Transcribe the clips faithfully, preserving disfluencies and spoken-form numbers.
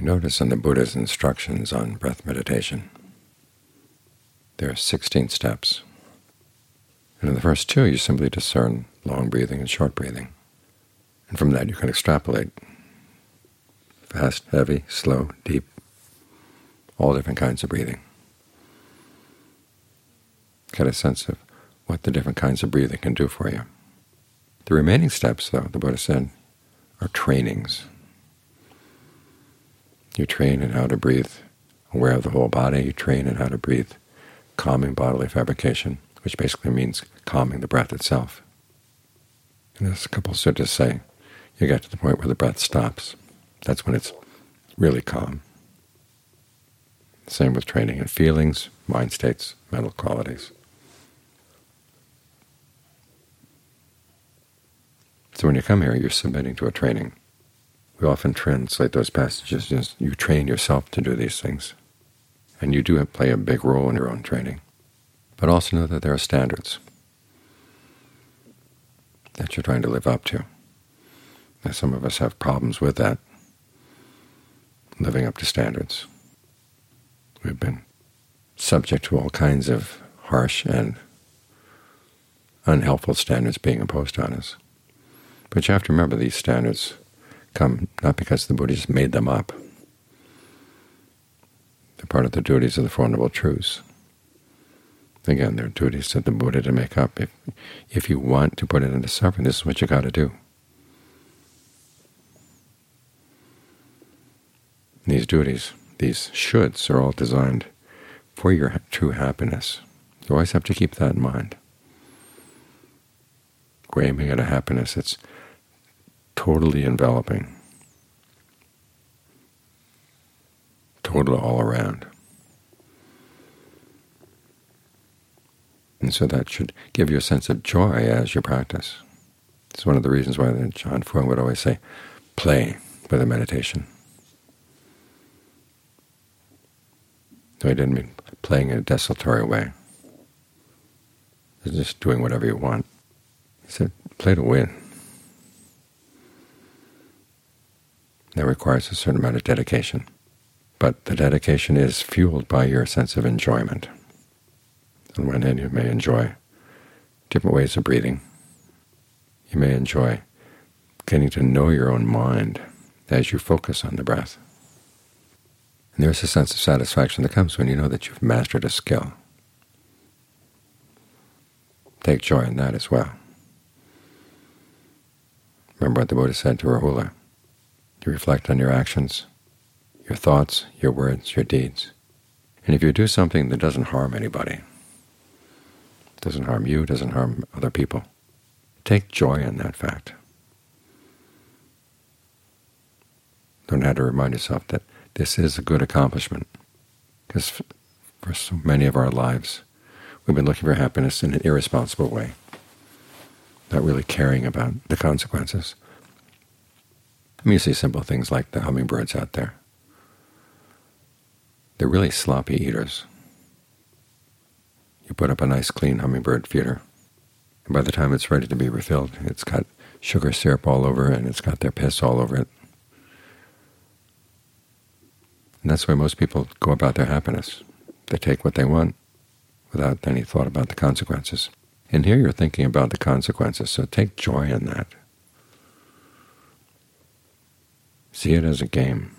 You notice in the Buddha's instructions on breath meditation, there are sixteen steps. And in the first two, you simply discern long breathing and short breathing. And from that you can extrapolate fast, heavy, slow, deep, all different kinds of breathing. Get a sense of what the different kinds of breathing can do for you. The remaining steps, though, the Buddha said, are trainings. You train in how to breathe aware of the whole body. You train in how to breathe calming bodily fabrication, which basically means calming the breath itself. And as a couple suttas say, you get to the point where the breath stops. That's when it's really calm. Same with training in feelings, mind states, mental qualities. So when you come here, you're submitting to a training. We often translate those passages as you train yourself to do these things. And you do play a big role in your own training. But also know that there are standards that you're trying to live up to. Now, some of us have problems with that, living up to standards. We've been subject to all kinds of harsh and unhelpful standards being imposed on us. But you have to remember these standards come not because the Buddha just made them up. They're part of the duties of the Four Noble Truths. Again, they're duties that the Buddha didn't make up. If, if you want to put it into suffering, this is what you got to do. These duties, these shoulds, are all designed for your true happiness. You always have to keep that in mind. We're aiming at a happiness that's totally enveloping, total all around. And so that should give you a sense of joy as you practice. It's one of the reasons why John Fuang would always say, play with the meditation. No, he didn't mean playing in a desultory way. It's just doing whatever you want. He said, play to win. That requires a certain amount of dedication. But the dedication is fueled by your sense of enjoyment. On one hand, you may enjoy different ways of breathing. You may enjoy getting to know your own mind as you focus on the breath. And there's a sense of satisfaction that comes when you know that you've mastered a skill. Take joy in that as well. Remember what the Buddha said to Rahula. You reflect on your actions, your thoughts, your words, your deeds. And if you do something that doesn't harm anybody, doesn't harm you, doesn't harm other people, take joy in that fact. Learn how to remind yourself that this is a good accomplishment, because for so many of our lives we've been looking for happiness in an irresponsible way, not really caring about the consequences. I mean, you see simple things like the hummingbirds out there. They're really sloppy eaters. You put up a nice clean hummingbird feeder, and by the time it's ready to be refilled, it's got sugar syrup all over it, and it's got their piss all over it. And that's why most people go about their happiness. They take what they want without any thought about the consequences. And here you're thinking about the consequences, so take joy in that. See it as a game,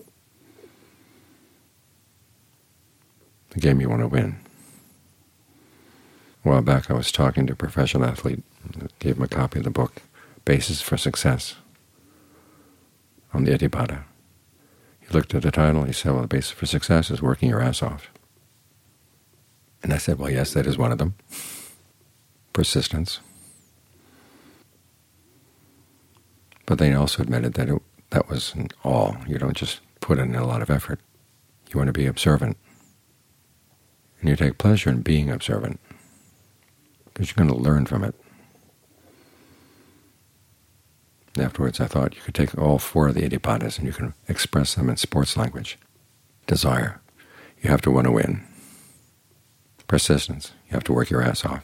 a game you want to win. A while back I was talking to a professional athlete, gave him a copy of the book, Basis for Success, on the Iddhipada. He looked at the title, he said, well, the basis for success is working your ass off. And I said, well, yes, that is one of them. Persistence. But they also admitted that it, that wasn't all. You don't just put in a lot of effort. You want to be observant. And you take pleasure in being observant, because you're going to learn from it. And afterwards I thought you could take all four of the Iddhipadas and you can express them in sports language. Desire, you have to want to win. Persistence, you have to work your ass off.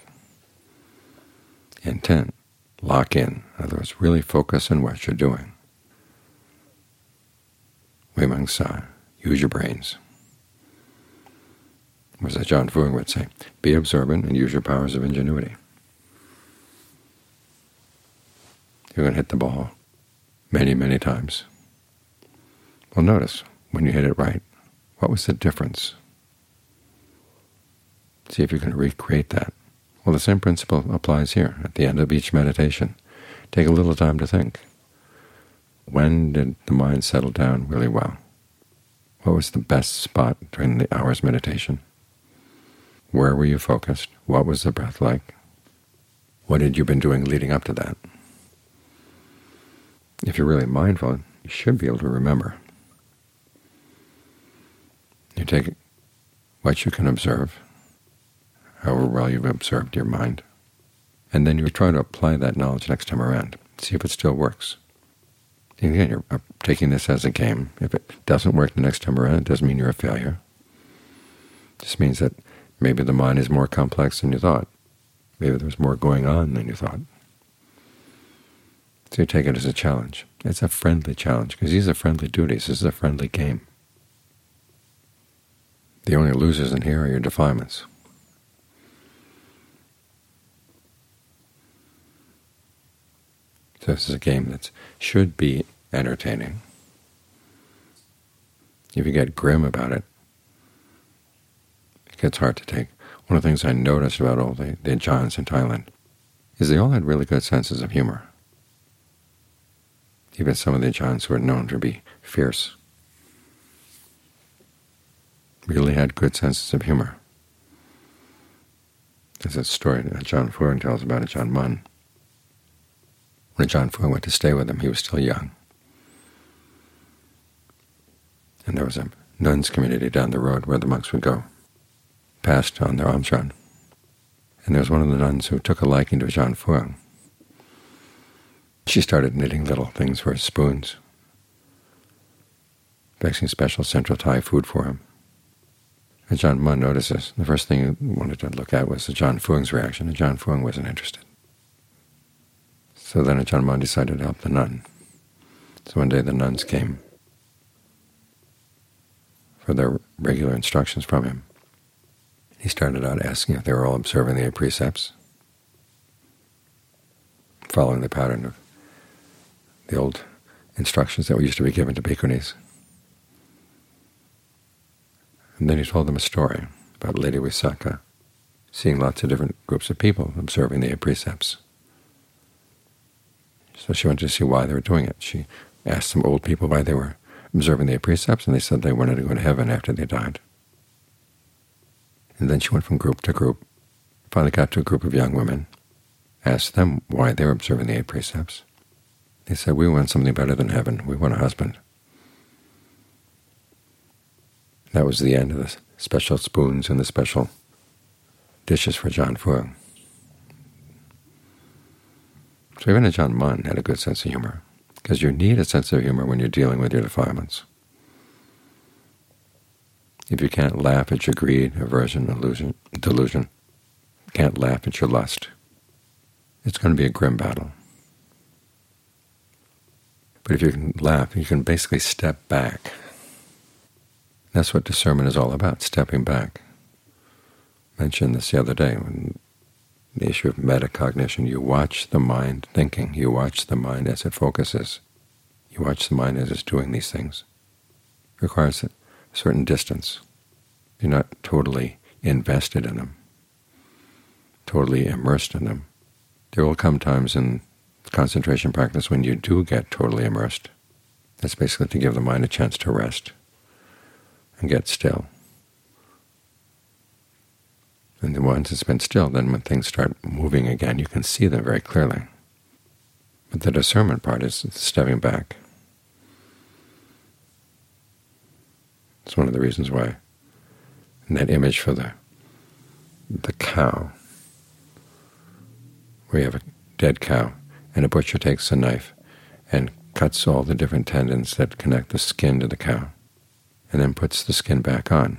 Intent, lock in. In other words, really focus on what you're doing. Wei Meng Sa, use your brains. Or as Ajaan Fuang would say, be observant and use your powers of ingenuity. You're going to hit the ball many, many times. Well, notice, when you hit it right, what was the difference? See if you can recreate that. Well, the same principle applies here. At the end of each meditation, take a little time to think. When did the mind settle down really well? What was the best spot during the hour's meditation? Where were you focused? What was the breath like? What had you been doing leading up to that? If you're really mindful, you should be able to remember. You take what you can observe, however well you've observed your mind, and then you try to apply that knowledge next time around. See if it still works. And again, you're taking this as a game. If it doesn't work the next time around, it doesn't mean you're a failure. It just means that maybe the mind is more complex than you thought. Maybe there's more going on than you thought. So you take it as a challenge. It's a friendly challenge, because these are friendly duties. This is a friendly game. The only losers in here are your defilements. So this is a game that should be entertaining. If you get grim about it, it gets hard to take. One of the things I noticed about all the, the Ajahns in Thailand is they all had really good senses of humor. Even some of the Ajahns who are known to be fierce really had good senses of humor. There's a story that Ajaan Fuang tells about Ajahn Mun. When Ajaan Fuang went to stay with him, he was still young. And there was a nuns' community down the road where the monks would go, past on their Amshan. And there was one of the nuns who took a liking to Ajaan Fuang. She started knitting little things for his spoons, fixing special central Thai food for him. Ajahn Mun noticed this. The first thing he wanted to look at was Ajaan Fuang's reaction. Ajaan Fuang wasn't interested. So then Ajahn Mun decided to help the nun. So one day the nuns came for their regular instructions from him. He started out asking if they were all observing the eight precepts, following the pattern of the old instructions that used to be given to bhikkhunis. And then he told them a story about Lady Visakha seeing lots of different groups of people observing the eight precepts. So she wanted to see why they were doing it. She asked some old people why they were observing the eight precepts, and they said they wanted to go to heaven after they died. And then she went from group to group, finally got to a group of young women, asked them why they were observing the eight precepts. They said, we want something better than heaven. We want a husband. That was the end of the special spoons and the special dishes for Ajaan Fuang. So even Ajahn Mun had a good sense of humor, because you need a sense of humor when you're dealing with your defilements. If you can't laugh at your greed, aversion, illusion, delusion, can't laugh at your lust, it's going to be a grim battle. But if you can laugh, you can basically step back. That's what discernment is all about, stepping back. I mentioned this the other day, when the issue of metacognition. You watch the mind thinking. You watch the mind as it focuses. You watch the mind as it's doing these things. It requires a certain distance. You're not totally invested in them, totally immersed in them. There will come times in concentration practice when you do get totally immersed. That's basically to give the mind a chance to rest and get still. And then once it's been still, then when things start moving again, you can see them very clearly. But the discernment part is stepping back. It's one of the reasons why in that image for the the cow, where you have a dead cow, and a butcher takes a knife and cuts all the different tendons that connect the skin to the cow, and then puts the skin back on.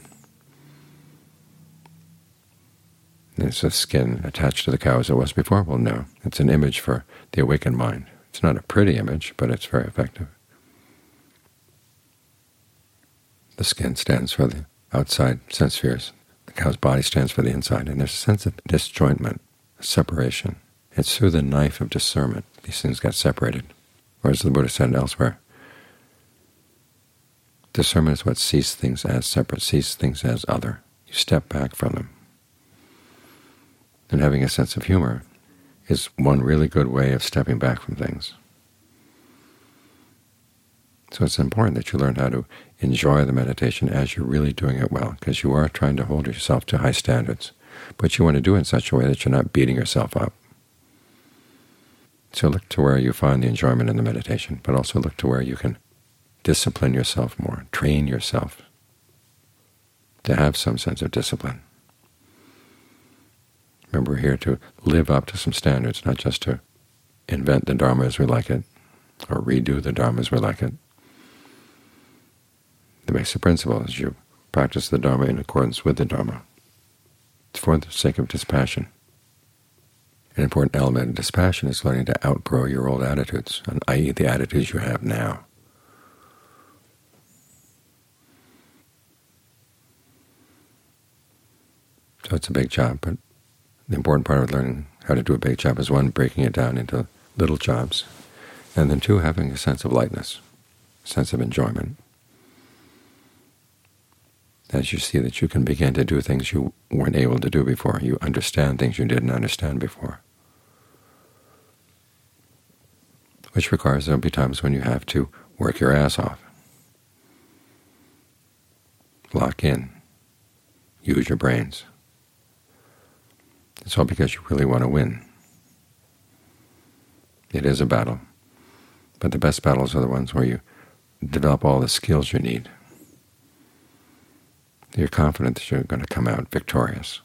Is the skin attached to the cow as it was before? Well, no. It's an image for the awakened mind. It's not a pretty image, but it's very effective. The skin stands for the outside sense spheres. The cow's body stands for the inside, and there's a sense of disjointment, separation. It's through the knife of discernment these things got separated. Or as the Buddha said elsewhere, discernment is what sees things as separate, sees things as other. You step back from them. And having a sense of humor is one really good way of stepping back from things. So it's important that you learn how to enjoy the meditation as you're really doing it well, because you are trying to hold yourself to high standards, but you want to do it in such a way that you're not beating yourself up. So look to where you find the enjoyment in the meditation, but also look to where you can discipline yourself more, train yourself to have some sense of discipline. Remember, we're here to live up to some standards, not just to invent the Dharma as we like it, or redo the Dharma as we like it. The basic principle is you practice the Dharma in accordance with the Dharma. It's for the sake of dispassion. An important element of dispassion is learning to outgrow your old attitudes, that is the attitudes you have now. So it's a big job, but the important part of learning how to do a big job is, one, breaking it down into little jobs, and then two, having a sense of lightness, a sense of enjoyment. As you see that you can begin to do things you weren't able to do before, you understand things you didn't understand before, which requires there will be times when you have to work your ass off, lock in, use your brains. It's all because you really want to win. It is a battle, but the best battles are the ones where you develop all the skills you need. You're confident that you're going to come out victorious.